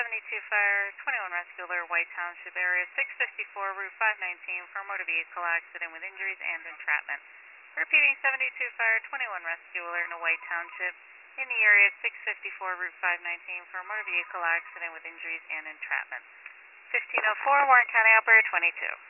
72 Fire, 21 Rescue Alert, White Township area, 654 Route 519 for a motor vehicle accident with injuries and entrapment. Repeating, 72 Fire, 21 Rescue Alert in a White Township in the area, 654 Route 519 for a motor vehicle accident with injuries and entrapment. 1504, Warren County Operator 22.